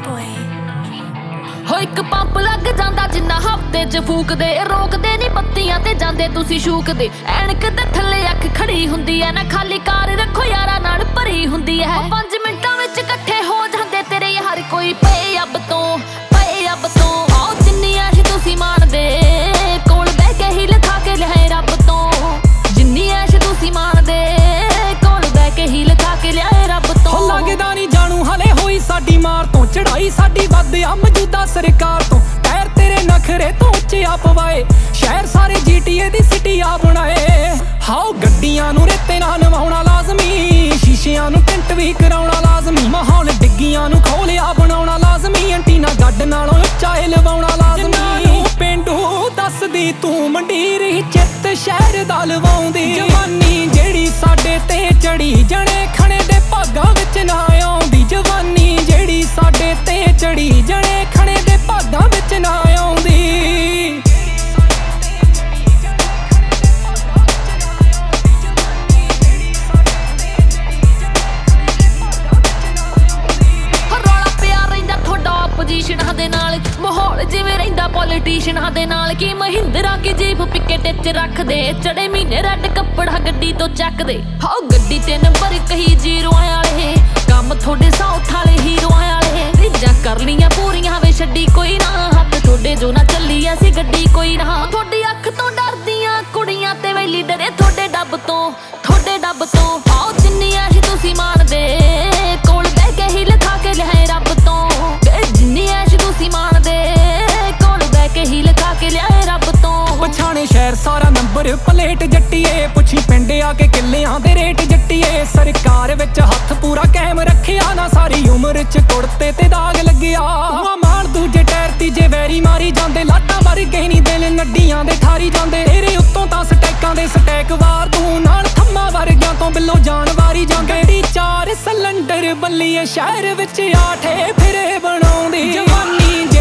ਹੋ ਇੱਕ ਪੰਪ ਲੱਗ ਜਾਂਦਾ ਜਿੰਨਾ ਹਫ਼ਤੇ 'ਚ ਫੂਕਦੇ ਰੋਕਦੇ ਨਹੀਂ ਬੱਤੀਆਂ ਤੇ ਜਾਂਦੇ ਤੁਸੀਂ ਸ਼ੂਕਦੇ ਐਨਕ ਦੇ ਥੱਲੇ ਅੱਖ ਖੜੀ ਹੁੰਦੀ ਐ ਨਾ ਖਾਲੀ ਕਾਰ ਰੱਖੋ ਯਾਰਾਂ ਨਾਲ ਭਰੀ ਹੁੰਦੀ ਐ 5 ਮਿੰਟਾਂ ਵਿੱਚ ਇਕੱਠੇ ਹੋ ਜਾਂਦੇ ਤੇਰੇ ਯਾਰ ਕੋਈ ਪਏ ਅੱਬ ਤੋਂ ਆਓ ਜਿੰਨੀ ਐਸ਼ ਤੁਸੀਂ ਮਾਣਦੇ ਕੋਲ ਬਹਿ ਕੇ ਹੀ ਲਿਖਾ ਕੇ ਲਿਆਏ ਰੱਬ ਤੋਂ ਜਿੰਨੀ ਐਸ਼ ਤੁਸੀਂ ਮਾਣਦੇ ਕੋਲ ਬਹਿ ਕੇ ਹੀ ਲਿਖਾ ਕੇ ਲਿਆਏ ਰੱਬ ਤੋਂ ਲੱਗਦਾ ਨਹੀਂ ਜਾਣੂ ਹਲੇ ਹੋਈ ਸਾਡੀ ਮਾਰ ਤੋਂ ਚੜਾਈ ਸਾਡੀ ਵੱਧ ਆ ਮੌਜੂਦਾ ਸਰਕਾਰ ਤੋਂ ਟਾਇਰ ਤੇਰੇ ਨਖਰੇ ਤੋਂ ਉੱਚੇ ਆ ਪਵਾਏ ਸ਼ਹਿਰ ਸਾਰੇ GTA ਦੀ ਸਿਟੀ ਆ ਬਣਾਏ ਹਾਓ ਗੱਡੀਆਂ ਨੂੰ ਰੇਤੇ ਨਾਲ ਨਵਾਉਣਾ ਲਾਜ਼ਮੀ ਸ਼ੀਸ਼ਿਆਂ ਨੂੰ ਟਿੰਟ ਵੀ ਕਰਾਉਣਾ ਲਾਜ਼ਮੀ ਮਾਹੌਲ ਡਿੱਗੀਆਂ ਨੂੰ ਖੋਲਿਆ ਬਣਾਉਣਾ ਲਾਜ਼ਮੀ ਐਂਟੀਨਾ ਗੱਡ ਨਾਲੋਂ ਉੱਚਾ ਲਵਾਉਣਾ ਲਾਜ਼ਮੀ ਪਿੰਡੂ ਦੱਸਦੀ ਤੂੰ ਮੰਡੀਰੀ ਚਿੱਤ ਸ਼ਹਿਰ ਦਾ ਲਵਾਉਂਦੀ ਜਵਾਨੀ ਜਿਹੜੀ ਸਾਡੇ ਤੇ ਚੜੀ ਜਣੇ ਖਣੇ ਦੇ ਭਾਗਾਂ ਵਿੱਚ ਨਾ ਆਉਂਦੀ ਜਵਾਨੀ ਜਿਹੜੀ ਸਾਡੇ ਤੇ ਚੜੀ ਜਣੇ ਖਣੇ ਦੇ ਭਾਗਾਂ ਵਿੱਚ ਨਾ ਆਉਂਦੀ ਪੋਜੀਸ਼ਨਾਂ ਦੇ ਨਾਲ ਮਾਹੌਲ ਜਿਵੇਂ ਰਹਿੰਦਾ ਪੋਲੀਟੀਸ਼ੀਅਨਾਂ ਦੇ ਨਾਲ ਕੀ ਮਹਿੰਦਰਾ ਕੀ ਜੀਪ ਪਿੱਕੇ ਟਿੱਚ ਰੱਖਦੇ ਚੜੇ ਮਹੀਨੇ ਰੈੱਡ ਕੱਪੜਾ ਗੱਡੀ ਤੋਂ ਚੱਕਦੇ ਹਾਓ ਗੱਡੀ ਤੇ ਨੰਬਰ ਕਹੀ ਜ਼ੀਰੋਆਂ ਵਾਲੇ ਕੰਮ ਤੁਹਾਡੇ ਸਾਊਥ ਵਾਲੇ ਹੀਰੋਆਂ ਵਾਲੇ ਰੀਜਾਂ ਕਰ ਲੀਆਂ ਪੂਰੀਆਂ ਵੇ ਛੱਡੀ ਕੋਈ ਨਾ ਹੱਥ ਤੁਹਾਡੇ ਜੋ ਨਾ ਚੱਲੀ ਐਸੀ ਗੱਡੀ ਕੋਈ ਨਾ ਤੁਹਾਡੀ ਅੱਖ ਤੋਂ ਡਰਦੀਆਂ ਕੁੜੀਆਂ ਤੇ ਵੈਲੀ ਡਰੇ ਤੁਹਾਡੇ ਡੱਬ ਤੋਂ ਆਓ ਜਿੰਨੀ ਐਸ਼ ਤੁਸੀਂ ਮਾਣਦੇ ਕੋਲ ਬਹਿ ਕੇ ਹੀ ਲਿਖਾ ਕੇ ਲਿਆਏ ਰੱਬ ਤੋਂ ਜਿੰਨੀ ਐਸ਼ ਤੁਸੀਂ ਮਾਣਦੇ ਕੋਲ ਬਹਿ ਕੇ ਹੀ ਲਿਖਾ ਕੇ ਲਿਆਏ ਰੱਬ ਤੋਂ ਪਛਾਣੇ ਸ਼ਹਿਰ ਸਾਰਾ ਨੰਬਰ ਪਲੇਟ ਜੱਟੀਏ ਪੁੱਛੀ ਪਿੰਡ ਆ ਕੇ ਕਿੱਲਿਆਂ ਦੇ ਰੇਟ ਜੱਟੀਏ ਸਰਕਾਰ ਵਿੱਚ ਹੱਥ ਪੂਰਾ ਕਾਇਮ ਰੱਖਿਆ ਨਾ ਸਾਰੀ ਉਮਰ 'ਚ ਕੁੜਤੇ ਤੇ ਦਾਗ ਲੱਗਿਆ ਮਾਲ ਦੂਜੇ ਟਾਇਰ ਤੀਜੇ ਵੈਰੀ ਮਾਰੀ ਜਾਂਦੇ ਲਾਟਾਂ ਵਰਗੇ ਨਹੀਂ ਦਿਲ ਨੱਡੀਆਂ ਦੇ ਠਾਰੀ ਜਾਂਦੇ ਤੇਰੇ ਉੱਤੋਂ ਤਾਂ ਸਟੈਕਾਂ ਦੇ ਸਟੈਕ ਵਾਰ ਤੂੰ ਨਾਲ ਥੰਮਾ ਵਰਗਿਆਂ ਤੋਂ ਬਿੱਲੋ ਜਾਨ ਵਾਰੀ ਜਾਂਦੇ ਡੀ 4 ਸਿਲੰਡਰ ਬੱਲੀਏ ਸ਼ਹਿਰ ਵਿੱਚ ਆਠੇ ਫਿਰੇ ਬਣਾਉਂਦੀ ਜਵਾਨੀ